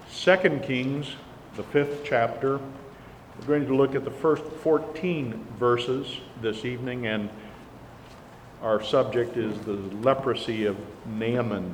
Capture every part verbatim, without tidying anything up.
Second Kings, the fifth chapter. We're going to look at the first fourteen verses this evening, and our subject is the leprosy of Naaman.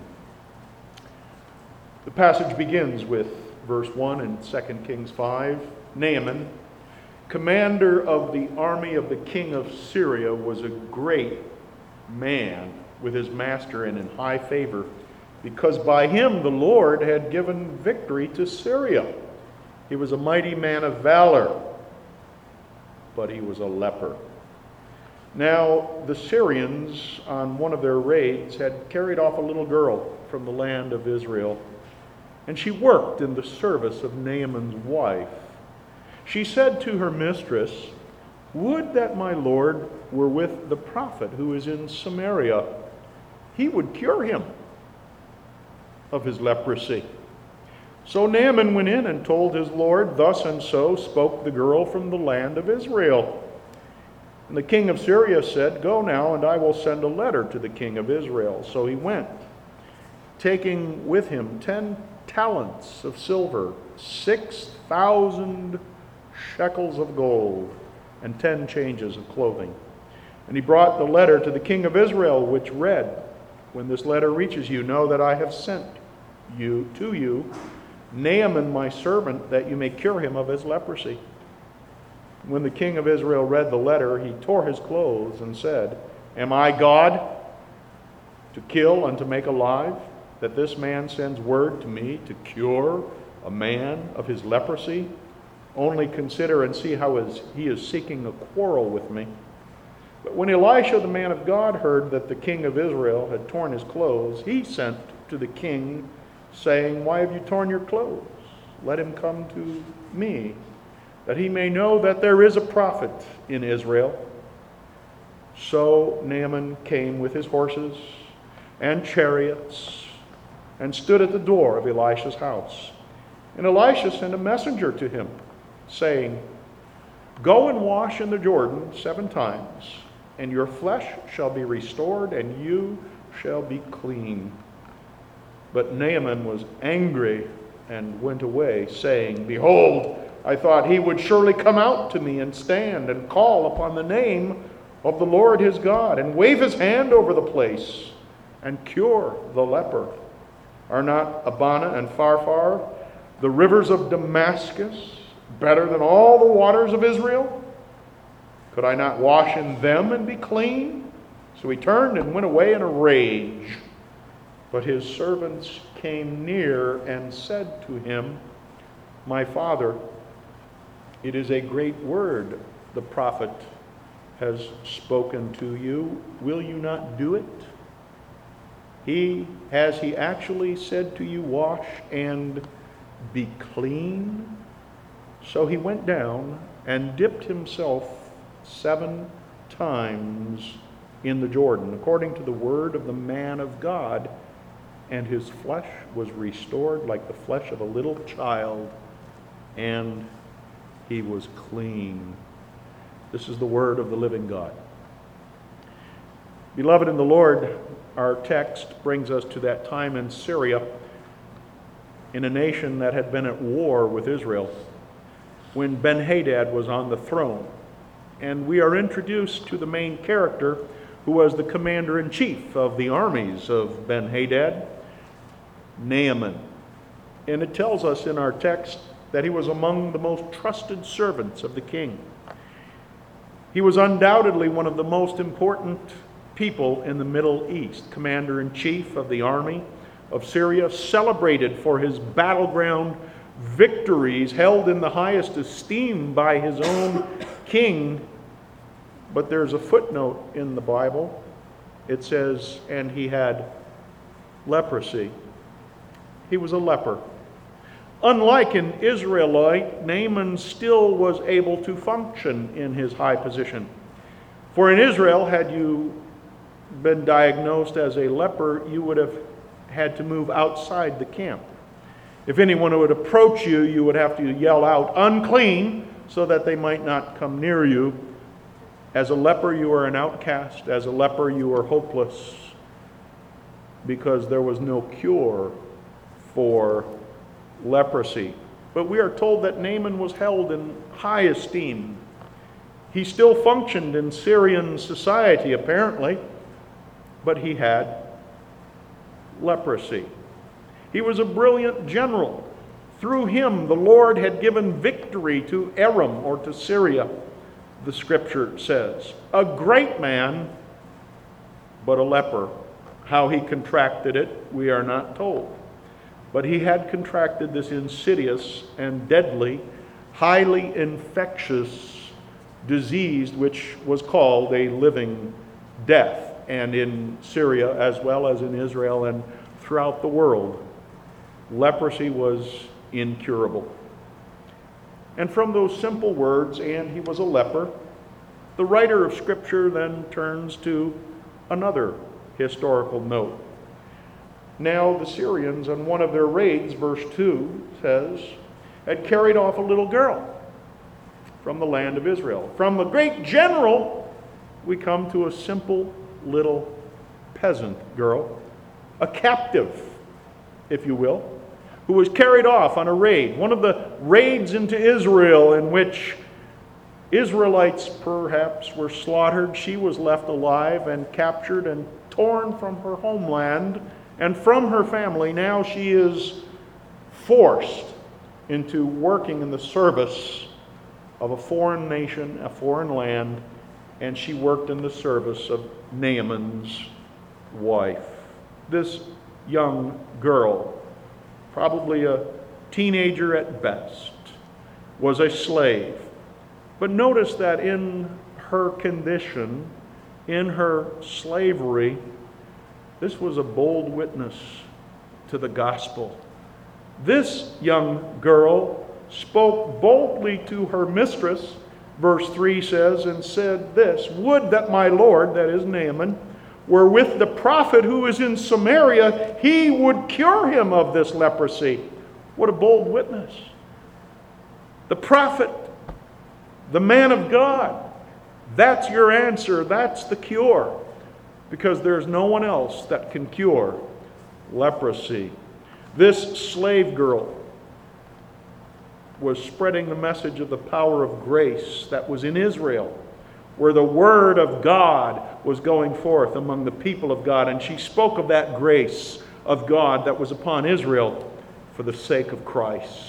The passage begins with verse one in Second Kings five. Naaman, commander of the army of the king of Syria, was a great man with his master and in high favor, because by him the Lord had given victory to Syria. He was a mighty man of valor, but he was a leper. Now the Syrians, on one of their raids, had carried off a little girl from the land of Israel, and she worked in the service of Naaman's wife. She said to her mistress, "Would that my Lord were with the prophet who is in Samaria. He would cure him of his leprosy." So Naaman went in and told his Lord, "Thus and so spoke the girl from the land of Israel." And the king of Syria said, "Go now, and I will send a letter to the king of Israel." So he went, taking with him ten talents of silver, six thousand shekels of gold, and ten changes of clothing. And he brought the letter to the king of Israel, which read, "When this letter reaches you, know that I have sent you to you Naaman my servant, that you may cure him of his leprosy." When the king of Israel read the letter, he tore his clothes and said, "Am I God to kill and to make alive, that this man sends word to me to cure a man of his leprosy? Only consider and see how he is seeking a quarrel with me." But when Elisha the man of God heard that the king of Israel had torn his clothes, he sent to the king, saying, "Why have you torn your clothes? Let him come to me, that he may know that there is a prophet in Israel." So Naaman came with his horses and chariots and stood at the door of Elisha's house. And Elisha sent a messenger to him, saying, "Go and wash in the Jordan seven times, and your flesh shall be restored, and you shall be clean." But Naaman was angry and went away, saying, "Behold, I thought he would surely come out to me and stand and call upon the name of the Lord his God, and wave his hand over the place and cure the leper. Are not Abana and Pharpar, the rivers of Damascus, better than all the waters of Israel? Could I not wash in them and be clean?" So he turned and went away in a rage. But his servants came near and said to him, "My father, it is a great word the prophet has spoken to you. Will you not do it? He has he actually said to you, 'Wash and be clean'?" So he went down and dipped himself seven times in the Jordan, according to the word of the man of God, and his flesh was restored like the flesh of a little child, and he was clean. This is the word of the living God. Beloved in the Lord, our text brings us to that time in Syria, in a nation that had been at war with Israel, when Ben-Hadad was on the throne. And we are introduced to the main character, who was the commander-in-chief of the armies of Ben-Hadad, Naaman. And it tells us in our text that he was among the most trusted servants of the king. He was undoubtedly one of the most important people in the Middle East, commander-in-chief of the army of Syria, celebrated for his battleground victories, held in the highest esteem by his own king. But there's a footnote in the Bible. It says, "And he had leprosy." He was a leper. Unlike an Israelite, Naaman still was able to function in his high position. For in Israel, had you been diagnosed as a leper, you would have had to move outside the camp. If anyone would approach you, you would have to yell out, "Unclean," so that they might not come near you. As a leper, you were an outcast. As a leper, you were hopeless, because there was no cure for leprosy. But we are told that Naaman was held in high esteem. He still functioned in Syrian society, apparently, but he had leprosy. He was a brilliant general. Through him, the Lord had given victory to Aram, or to Syria, the scripture says. A great man, but a leper. How he contracted it, we are not told. But he had contracted this insidious and deadly, highly infectious disease, which was called a living death, and in Syria as well as in Israel and throughout the world, leprosy was incurable. And from those simple words, "and he was a leper," the writer of Scripture then turns to another historical note. Now the Syrians, on one of their raids, verse two says, had carried off a little girl from the land of Israel. From the great general, we come to a simple little peasant girl, a captive, if you will, who was carried off on a raid. One of the raids into Israel in which Israelites perhaps were slaughtered. She was left alive and captured and torn from her homeland and from her family. Now she is forced into working in the service of a foreign nation, a foreign land, and she worked in the service of Naaman's wife. This young girl, probably a teenager at best, was a slave. But notice that in her condition, in her slavery, this was a bold witness to the gospel. This young girl spoke boldly to her mistress, verse three says, and said this, "Would that my Lord," that is Naaman, "were with the prophet who is in Samaria, he would cure him of this leprosy." What a bold witness. The prophet, the man of God, that's your answer, that's the cure, because there's no one else that can cure leprosy. This slave girl was spreading the message of the power of grace that was in Israel, where the word of God was going forth among the people of God, and she spoke of that grace of God that was upon Israel for the sake of Christ.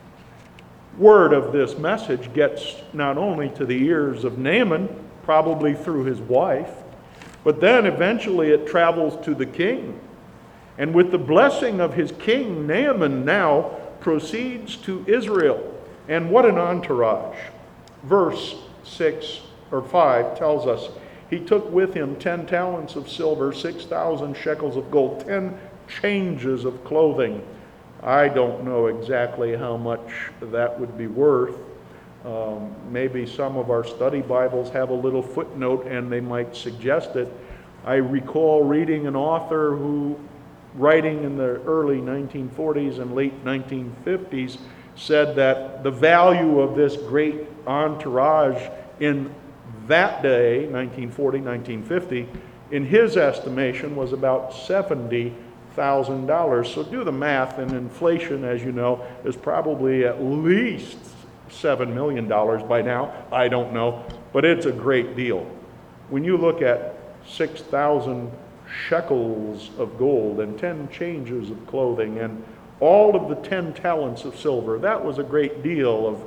Word of this message gets not only to the ears of Naaman, probably through his wife, but then eventually it travels to the king. And with the blessing of his king, Naaman now proceeds to Israel. And what an entourage. Verse six or five tells us, he took with him ten talents of silver, six thousand shekels of gold, ten changes of clothing. I don't know exactly how much that would be worth. Um, maybe some of our study Bibles have a little footnote and they might suggest it. I recall reading an author who, writing in the early nineteen forties and late nineteen fifties, said that the value of this great entourage in that day, nineteen forty, nineteen fifty, in his estimation was about seventy thousand dollars. So do the math, and inflation, as you know, is probably at least seven million dollars by now. I don't know, but it's a great deal. When you look at six thousand shekels of gold and ten changes of clothing and all of the ten talents of silver, that was a great deal of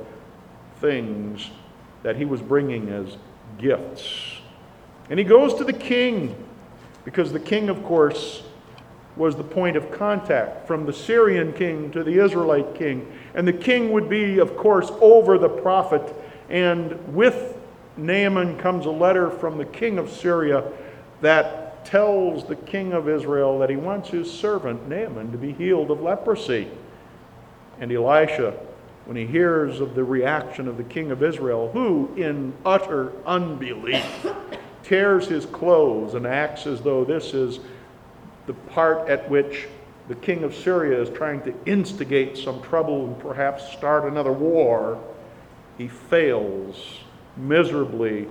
things that he was bringing as gifts. And he goes to the king, because the king, of course, was the point of contact from the Syrian king to the Israelite king. And the king would be, of course, over the prophet. And with Naaman comes a letter from the king of Syria that tells the king of Israel that he wants his servant Naaman to be healed of leprosy. And Elisha, when he hears of the reaction of the king of Israel, who in utter unbelief tears his clothes and acts as though this is the part at which the king of Syria is trying to instigate some trouble and perhaps start another war, he fails miserably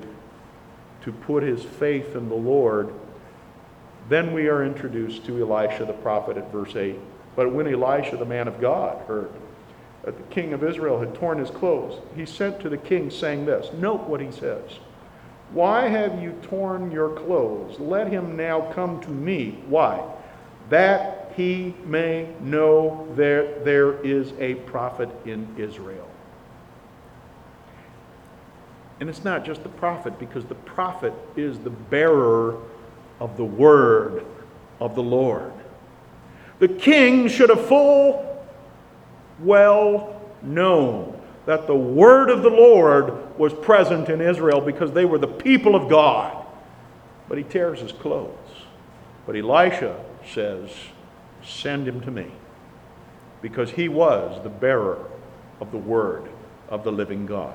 to put his faith in the Lord. Then we are introduced to Elisha the prophet at verse eight. But when Elisha, the man of God, heard that the king of Israel had torn his clothes, he sent to the king saying this. Note what he says. Why have you torn your clothes? Let him now come to me. Why? That he may know there, there is a prophet in Israel. And it's not just the prophet, because the prophet is the bearer of the word of the Lord. The king should have full well known that the word of the Lord was present in Israel, because they were the people of God. But he tears his clothes. But Elisha says, send him to me, because he was the bearer of the word of the living God.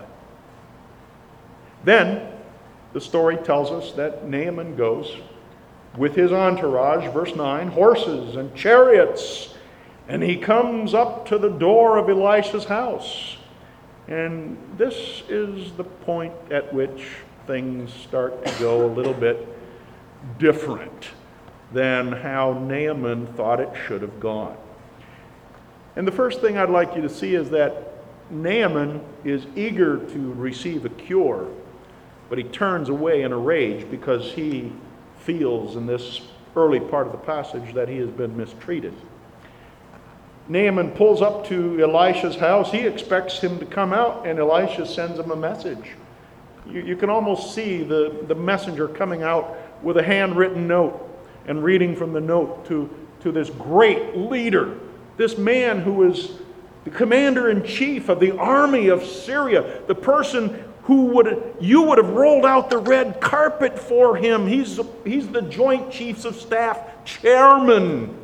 Then the story tells us that Naaman goes with his entourage, verse nine, horses and chariots, and he comes up to the door of Elisha's house. And this is the point at which things start to go a little bit different than how Naaman thought it should have gone. And the first thing I'd like you to see is that Naaman is eager to receive a cure, but he turns away in a rage because he feels in this early part of the passage that he has been mistreated. Naaman pulls up to Elisha's house. He expects him to come out, and Elisha sends him a message. You, you can almost see the, the messenger coming out with a handwritten note and reading from the note to, to this great leader, this man who is the commander-in-chief of the army of Syria, the person who would you would have rolled out the red carpet for him. He's, he's the Joint Chiefs of Staff chairman.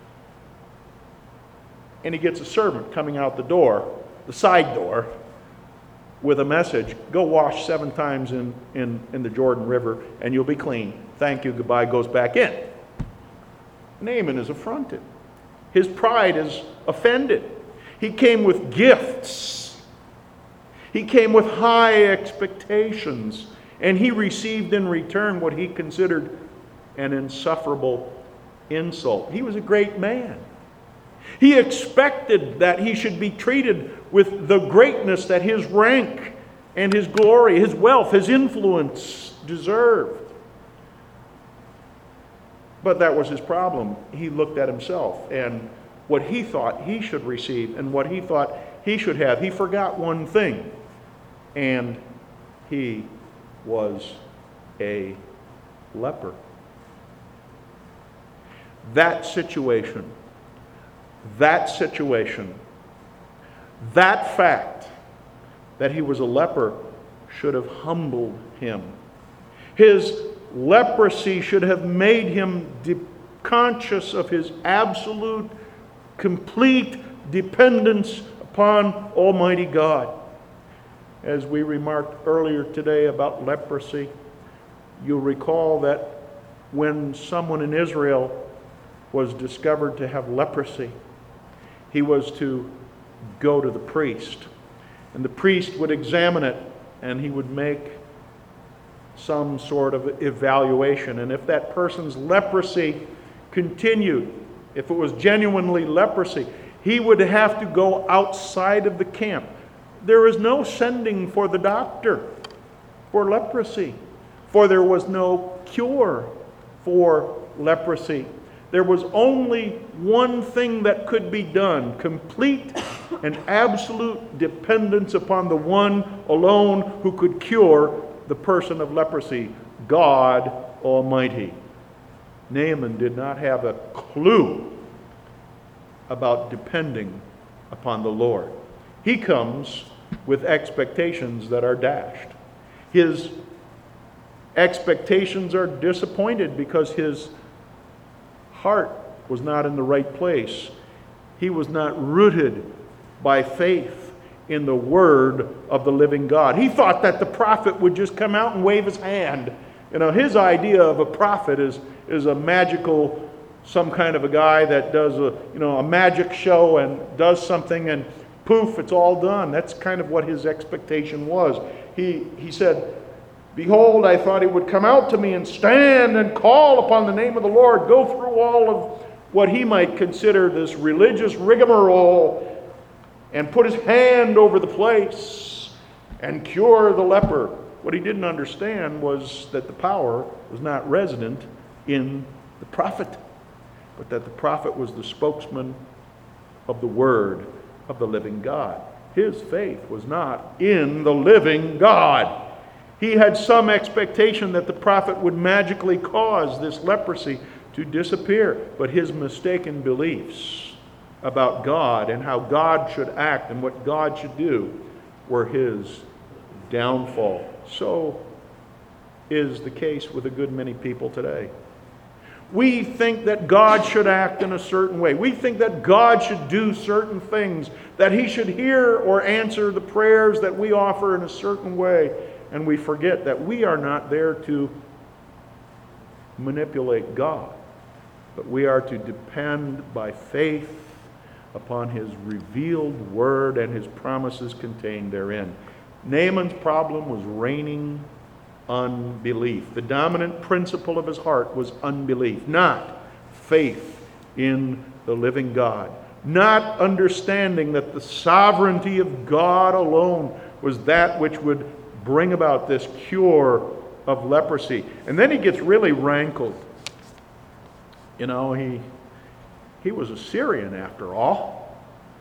And he gets a servant coming out the door, the side door, with a message. Go wash seven times in, in, in the Jordan River and you'll be clean. Thank you, goodbye, goes back in. Naaman is affronted. His pride is offended. He came with gifts. He came with high expectations, and he received in return what he considered an insufferable insult. He was a great man. He expected that he should be treated with the greatness that his rank and his glory, his wealth, his influence deserved. But that was his problem. He looked at himself and what he thought he should receive and what he thought he should have. He forgot one thing, and he was a leper. That situation, that situation, that fact that he was a leper should have humbled him. His leprosy should have made him de- conscious of his absolute, complete dependence upon Almighty God. As we remarked earlier today about leprosy, you'll recall that when someone in Israel was discovered to have leprosy, he was to go to the priest. And the priest would examine it, and he would make some sort of evaluation. And if that person's leprosy continued, if it was genuinely leprosy, he would have to go outside of the camp. There is no sending for the doctor for leprosy, for there was no cure for leprosy. There was only one thing that could be done: complete and absolute dependence upon the one alone who could cure the person of leprosy, God Almighty. Naaman did not have a clue about depending upon the Lord. He comes with expectations that are dashed. His expectations are disappointed because his heart was not in the right place. He was not rooted by faith in the word of the living God. He thought that the prophet would just come out and wave his hand. You know, his idea of a prophet is, is a magical, some kind of a guy that does a, you know, a magic show and does something and poof, it's all done. That's kind of what his expectation was. He, he said, behold, I thought he would come out to me and stand and call upon the name of the Lord, go through all of what he might consider this religious rigmarole and put his hand over the place and cure the leper. What he didn't understand was that the power was not resident in the prophet, but that the prophet was the spokesman of the word of the living God. His faith was not in the living God. He had some expectation that the prophet would magically cause this leprosy to disappear, but his mistaken beliefs about God and how God should act and what God should do were his downfall. So is the case with a good many people today. We think that God should act in a certain way. We think that God should do certain things, that he should hear or answer the prayers that we offer in a certain way. And we forget that we are not there to manipulate God, but we are to depend by faith upon his revealed word and his promises contained therein. Naaman's problem was reigning unbelief. The dominant principle of his heart was unbelief, not faith in the living God. Not understanding that the sovereignty of God alone was that which would bring about this cure of leprosy. And then he gets really rankled. You know, he he was a Syrian after all.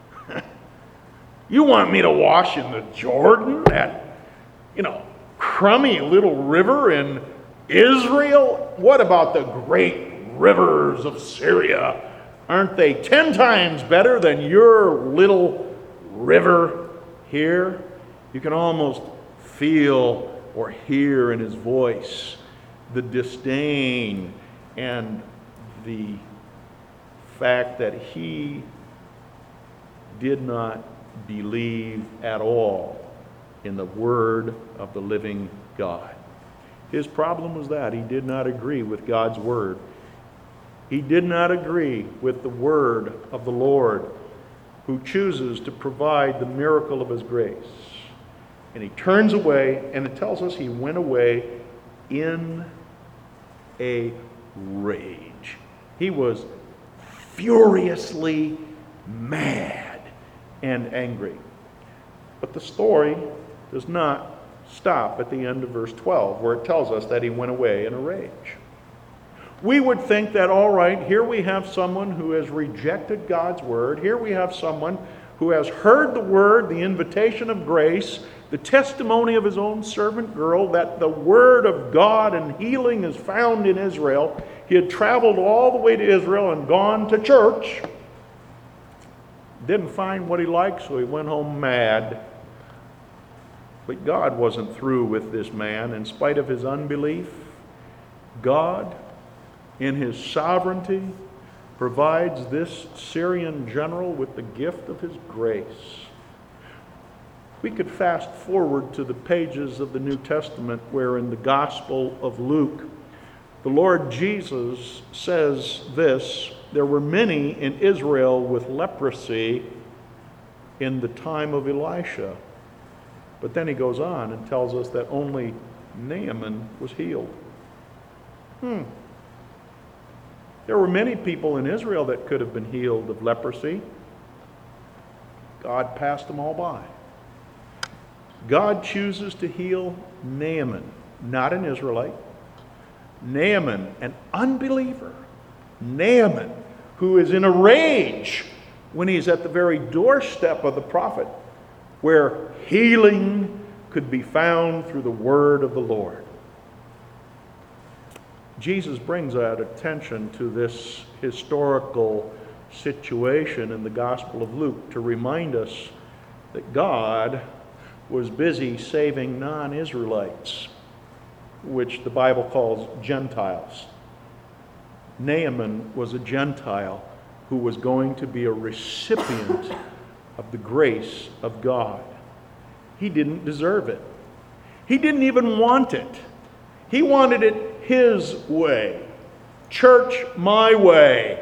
You want me to wash in the Jordan, that, you know, crummy little river in Israel? What about the great rivers of Syria? Aren't they ten times better than your little river here? You can almost feel or hear in his voice the disdain and the fact that he did not believe at all in the word of the living God. His problem was that he did not agree with God's word. He did not agree with the word of the Lord, who chooses to provide the miracle of his grace. And he turns away, and it tells us he went away in a rage. He was furiously mad and angry. But the story does not stop at the end of verse twelve, where it tells us that he went away in a rage. We would think that, all right, here we have someone who has rejected God's word. Here we have someone who has heard the word, the invitation of grace, the testimony of his own servant girl, that the word of God and healing is found in Israel. He had traveled all the way to Israel and gone to church. Didn't find what he liked, so he went home mad. But God wasn't through with this man. In spite of his unbelief, God, in his sovereignty, provides this Syrian general with the gift of his grace. We could fast forward to the pages of the New Testament where in the Gospel of Luke, the Lord Jesus says this: there were many in Israel with leprosy in the time of Elisha. But then he goes on and tells us that only Naaman was healed. Hmm. There were many people in Israel that could have been healed of leprosy. God passed them all by. God chooses to heal Naaman, not an Israelite. Naaman, an unbeliever. Naaman, who is in a rage when he's at the very doorstep of the prophet, where healing could be found through the word of the Lord. Jesus brings out attention to this historical situation in the Gospel of Luke to remind us that God was busy saving non-Israelites, which the Bible calls Gentiles. Naaman was a Gentile who was going to be a recipient of the grace of God. He didn't deserve it. He didn't even want it. He wanted it his way. Church, my way.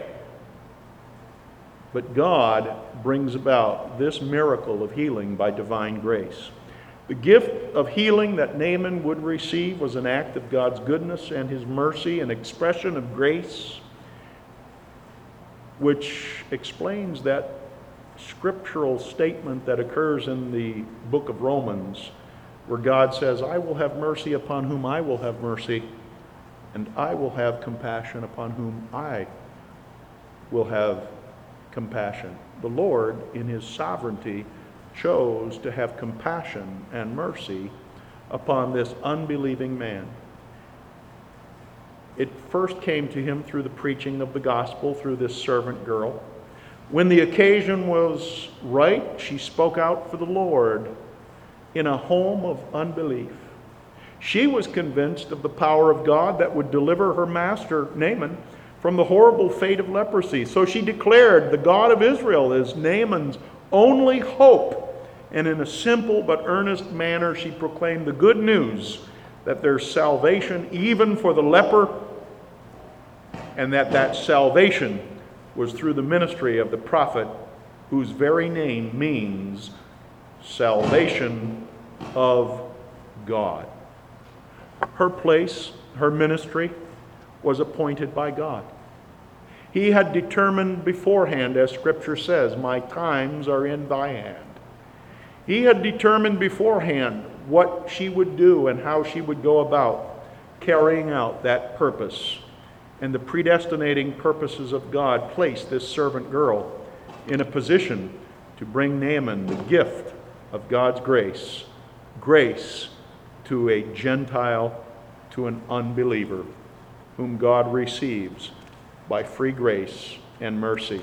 But God brings about this miracle of healing by divine grace. The gift of healing that Naaman would receive was an act of God's goodness and his mercy, an expression of grace. which explains that scriptural statement that occurs in the book of Romans, where God says, I will have mercy upon whom I will have mercy, and I will have compassion upon whom I will have compassion. The Lord, in his sovereignty, chose to have compassion and mercy upon this unbelieving man. It first came to him through the preaching of the gospel, through this servant girl. When the occasion was right, she spoke out for the Lord in a home of unbelief. She was convinced of the power of God that would deliver her master, Naaman, from the horrible fate of leprosy. So she declared the God of Israel is Naaman's only hope. And in a simple but earnest manner, she proclaimed the good news that there's salvation even for the leper, and that that salvation was through the ministry of the prophet, whose very name means salvation of God. Her place, her ministry, was appointed by God. He had determined beforehand, as Scripture says, my times are in thy hand. He had determined beforehand what she would do and how she would go about carrying out that purpose. And the predestinating purposes of God placed this servant girl in a position to bring Naaman the gift of God's grace, grace to a Gentile, to an unbeliever, whom God receives by free grace and mercy.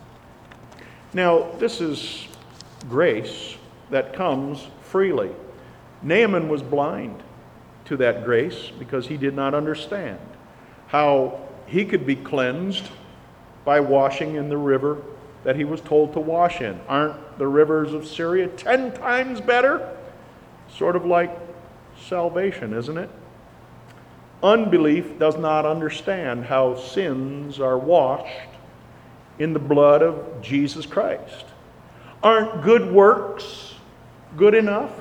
Now, this is grace that comes freely. Naaman was blind to that grace because he did not understand how he could be cleansed by washing in the river that he was told to wash in. Aren't the rivers of Syria ten times better? Sort of like salvation, isn't it? Unbelief does not understand how sins are washed in the blood of Jesus Christ. Aren't good works good enough?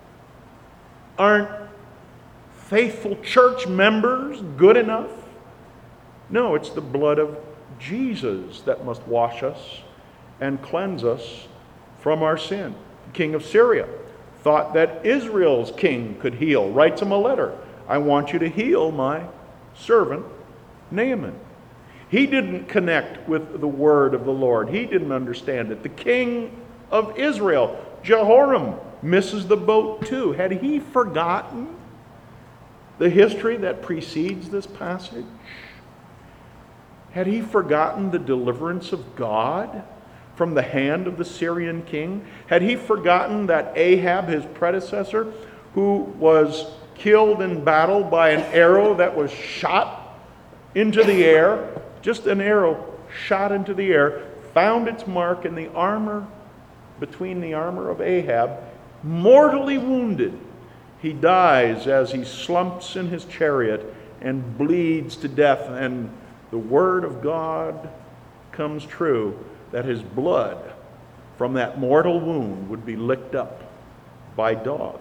Aren't faithful church members good enough? No, it's the blood of Jesus that must wash us and cleanse us from our sin. The king of Syria thought that Israel's king could heal, writes him a letter. I want you to heal my servant Naaman. He didn't connect with the word of the Lord. He didn't understand it. The king of Israel, Jehoram, misses the boat too. Had he forgotten the history that precedes this passage? Had he forgotten the deliverance of God from the hand of the Syrian king? Had he forgotten that Ahab, his predecessor, who was killed in battle by an arrow that was shot into the air, just an arrow shot into the air, found its mark in the armor, between the armor of Ahab, mortally wounded. He dies as he slumps in his chariot and bleeds to death, and the word of God comes true that his blood from that mortal wound would be licked up by dogs.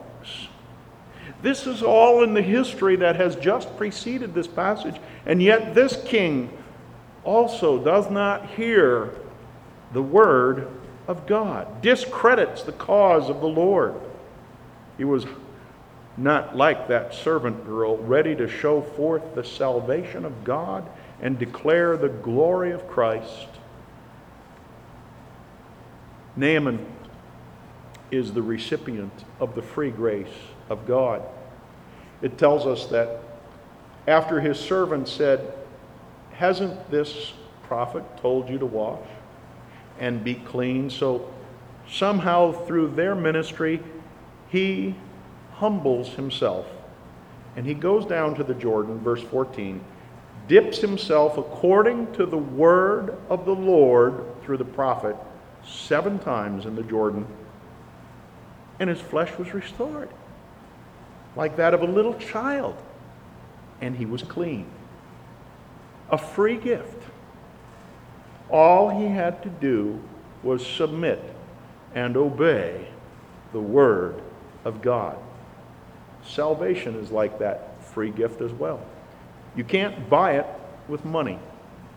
This is all in the history that has just preceded this passage, and yet this king also does not hear the word of God, discredits the cause of the Lord. He was not like that servant girl, ready to show forth the salvation of God and declare the glory of Christ. Naaman is the recipient of the free grace of God. It tells us that after his servant said, hasn't this prophet told you to wash and be clean? So somehow through their ministry, he humbles himself. And he goes down to the Jordan, verse fourteen, dips himself according to the word of the Lord through the prophet seven times in the Jordan, and his flesh was restored like that of a little child, and he was clean. A free gift. All he had to do was submit and obey the word of God. Salvation is like that free gift as well. You can't buy it with money.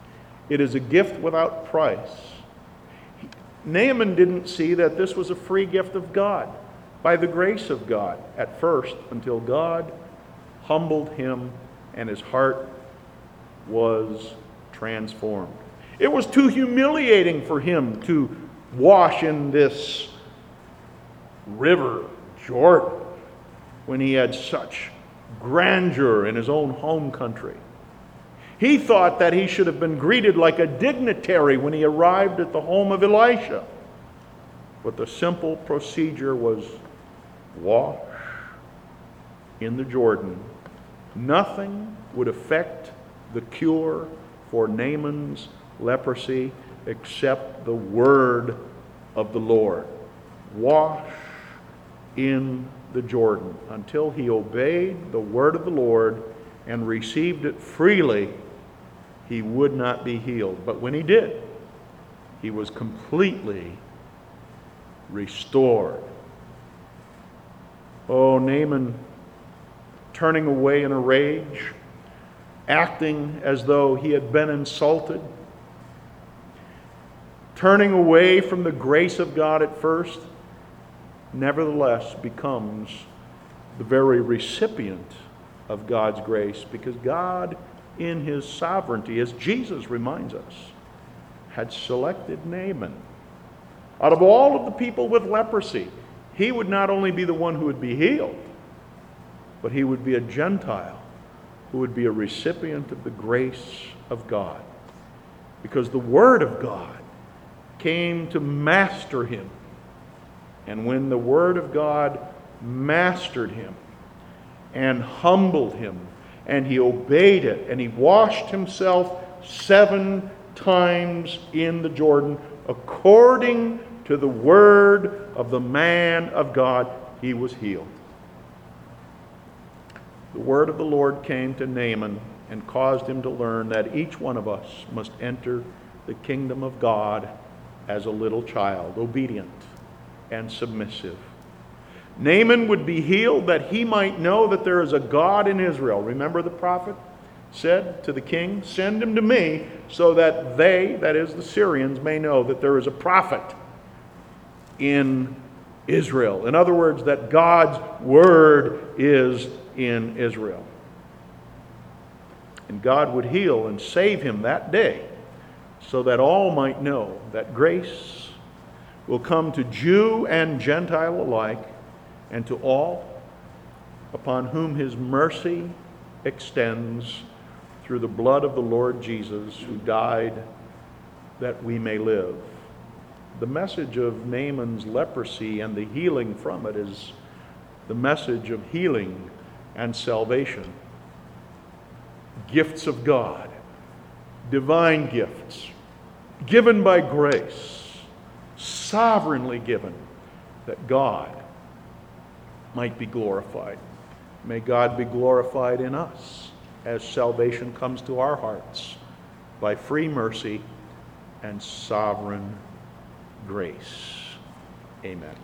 It is a gift without price. Naaman didn't see that this was a free gift of God, by the grace of God, at first, until God humbled him and his heart was transformed. It was too humiliating for him to wash in this river, Jordan, when he had such grandeur in his own home country. He thought that he should have been greeted like a dignitary when he arrived at the home of Elisha. But the simple procedure was wash in the Jordan. Nothing would affect the cure for Naaman's leprosy except the word of the Lord. Wash in the Jordan. Until he obeyed the word of the Lord and received it freely, he would not be healed. But when he did, he was completely restored. Oh, Naaman, turning away in a rage, acting as though he had been insulted, turning away from the grace of God at first, nevertheless becomes the very recipient of God's grace, because God, in his sovereignty, as Jesus reminds us, had selected Naaman. Out of all of the people with leprosy, he would not only be the one who would be healed, but he would be a Gentile who would be a recipient of the grace of God. Because the Word of God came to master him. And when the Word of God mastered him and humbled him, and he obeyed it, and he washed himself seven times in the Jordan, according to the word of the man of God, he was healed. The word of the Lord came to Naaman and caused him to learn that each one of us must enter the kingdom of God as a little child, obedient and submissive. Naaman would be healed that he might know that there is a God in Israel. Remember, the prophet said to the king, "Send him to me so that they," that is the Syrians, "may know that there is a prophet in Israel." In other words, that God's word is in Israel. And God would heal and save him that day so that all might know that grace will come to Jew and Gentile alike, and to all upon whom his mercy extends through the blood of the Lord Jesus, who died that we may live. The message of Naaman's leprosy and the healing from it is the message of healing and salvation. Gifts of God, divine gifts, given by grace, sovereignly given, that God might be glorified. May God be glorified in us as salvation comes to our hearts by free mercy and sovereign grace. Amen.